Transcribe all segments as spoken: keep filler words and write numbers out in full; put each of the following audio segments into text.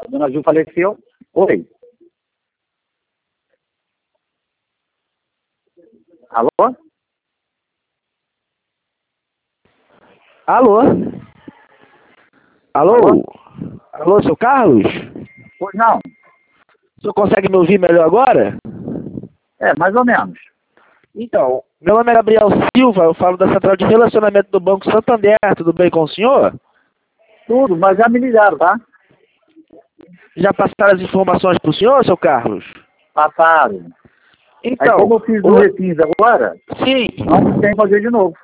dona Ju faleceu. Oi. Alô? Alô? Alô? Alô? Alô, seu Carlos? Pois não. O senhor consegue me ouvir melhor agora? É, mais ou menos. Então, meu nome é Gabriel Silva, eu falo da Central de Relacionamento do Banco Santander, tudo bem com o senhor? Tudo, mas já me ligaram, tá? Já passaram as informações para o senhor, seu Carlos? Passaram. Aí Então, como eu fiz o... no Refins agora, sim, não tem que fazer de novo.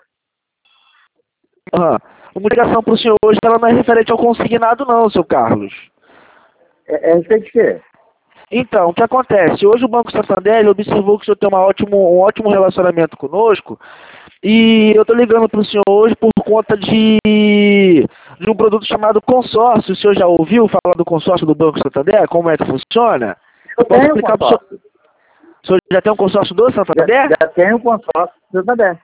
uhum. Uma ligação para o senhor hoje, ela não é referente ao consignado não, seu Carlos. É, é respeito de quê? Então, o que acontece? Hoje o Banco Santander ele observou que o senhor tem uma ótimo, um ótimo relacionamento conosco e eu estou ligando para o senhor hoje por conta de, de um produto chamado consórcio. O senhor já ouviu falar do consórcio do Banco Santander? Como é que funciona? Eu Posso tenho explicar para o senhor? consórcio. O senhor já tem um consórcio do Já, Santander? já tenho consórcio do Santander.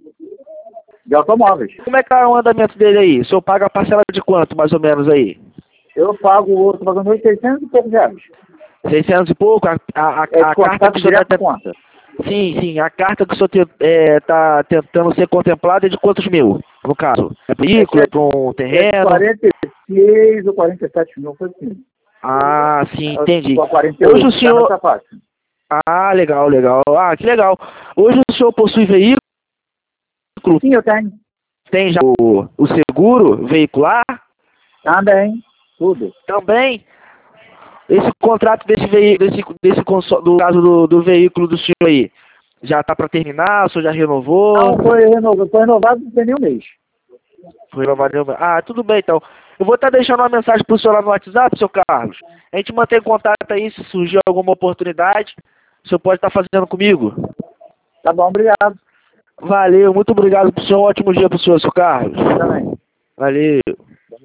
De automóveis. Como é que está o andamento dele aí? O senhor paga a parcela de quanto, mais ou menos, aí? Eu pago o outro, pagando seiscentos e poucos reais. seiscentos e pouco? A, a, a, É a carta que o senhor direto está... da conta. Sim, sim. A carta que o senhor está é, tá tentando ser contemplada é de quantos mil, no caso? É veículo, é para um É terreno? quarenta e seis ou quarenta e sete mil, foi assim. Ah, sim, entendi. quarenta e Hoje oito, o senhor... tá fácil. Ah, legal, legal. Ah, que legal. Hoje o senhor possui veículo? Sim, eu tenho. Tem já o, o seguro veicular? Também. Tudo. Também. Esse contrato desse veículo, desse, desse consó- do caso do, do veículo do senhor aí, já está para terminar? O senhor já renovou? Não, foi renovado, foi renovado não tem nem um mês. Foi renovado. Ah, tudo bem então. Eu vou estar deixando uma mensagem para o senhor lá no WhatsApp, seu Carlos. A gente mantém contato aí, se surgir alguma oportunidade, o senhor pode estar fazendo comigo. Tá bom, obrigado. Valeu, muito obrigado pro senhor. Um ótimo dia pro senhor, seu Carlos. Também. Valeu.